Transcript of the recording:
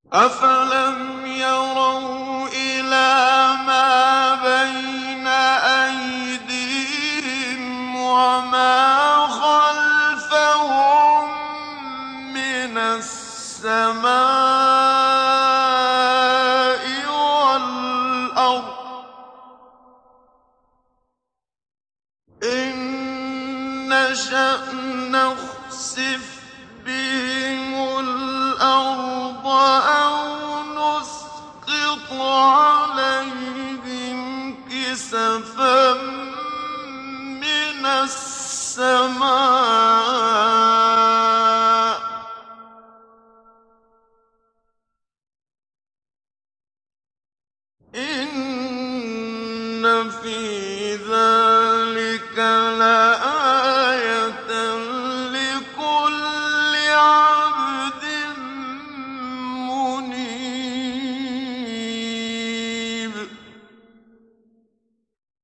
أَفَلَمْ يَرَوْا إِلَىٰ مَا بَيْنَ أَيْدِيهِمْ وَمَا خَلْفَهُم مِّنَ السَّمَاءِ وَالْأَرْضِ إِن نَّشَأْ نَخْسِفْ بِهِمُ الْأَرْضَ أَوْ نُسْقِطْ عَلَيْهِمْ كِسَفًا مِّنَ السَّمَاءِ ۚ إِنَّ فِي ذَٰلِكَ لَآيَةً